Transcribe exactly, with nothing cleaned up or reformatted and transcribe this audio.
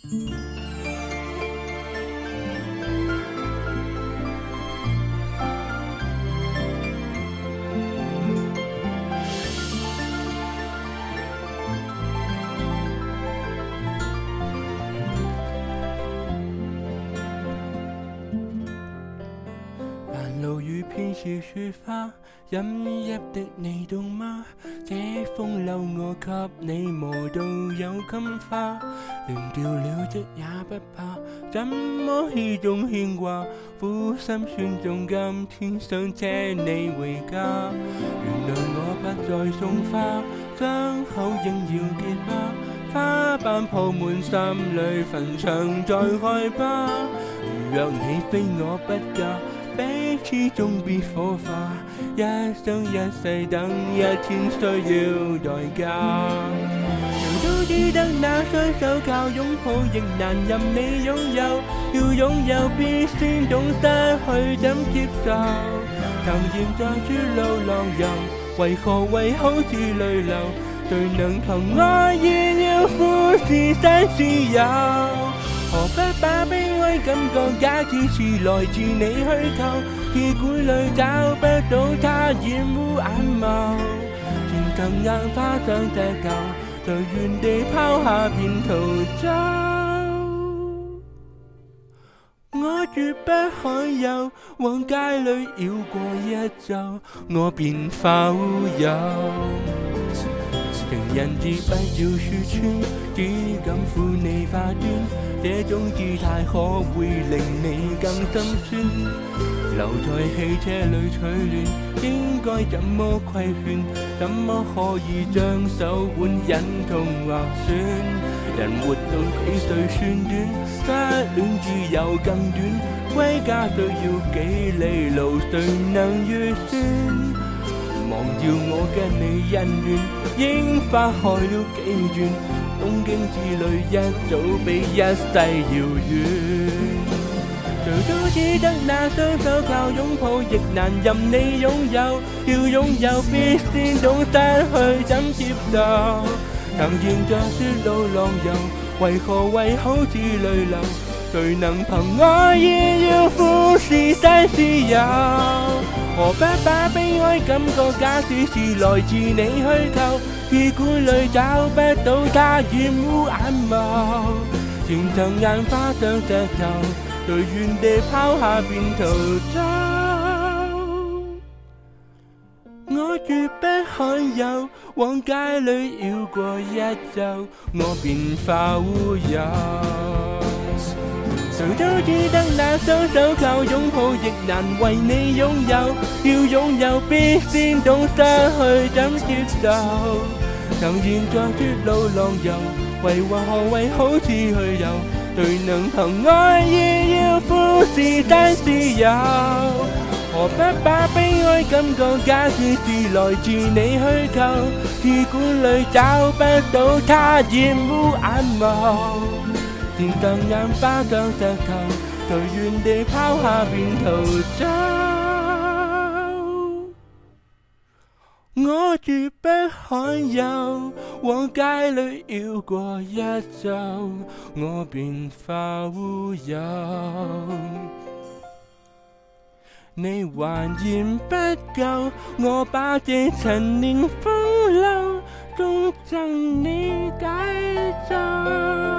路雨偏是雪花，飲泣的你懂嗎？這風褸我給你磨到有金花，亂掉了職也不怕，怎麼呢種牽掛？苦心酸中今天想請你回家，原諒我不再送花，傷口仍要結疤，花瓣鋪滿心裏，墳場在開疤。若你非我不嫁，彼此終必火花，一生一世等一天需要代價。誰都知得那雙手靠擁抱亦難任你擁有，要擁有必先懂失去怎接受。曾然在絕路浪遊，為何為好似淚流？誰能憑愛意要富士山自由？何不把悲哀感覺假設是來自你虛構，鐵管裏找不到它染污眼眸，前塵硬化上石頭，在原地拋下便逃走。我絕不罕有，往街裏繞過一周，我便浮游。情人節不要說穿，只敢負你化端，這種姿態可會令你更心酸？留在汽車裏取暖，應該怎麼規勸？怎麼可以將手腕忍痛劃損？人活到幾歲算短？失戀自由更短，歸家需要幾里路，誰能預算？忘掉我跟你恩怨，櫻花開了幾轉，東京之旅一早比一世遙遠。誰都知得那雙手靠擁抱亦難任你擁有，要擁有必先懂失去怎接受。曾然在雪路浪遊，為何為好似淚流？誰能憑愛意要富士山自由？何不把悲哀感覺假設是來自你虛構，鐵管裏找不到它染污眼眸，前塵硬化上石頭，在原地拋下便逃走。我絕不罕有，往街裏繞過一周，我便浮游。誰都知得那雙手靠擁抱亦難為你擁有，要擁有必先懂失去怎接受。曾然在絕路浪遊，為何為好似去遊？誰能憑愛意要富士山自由？何不把悲哀感覺假設是來自你虛構，鐵管裏找不到它染污眼眸，前塵硬化上石頭，在原地拋下便逃走。我絕不罕有，往街裏繞過一周，我便浮游。你還嫌不夠，我把這陳年風流，終贈你解咒。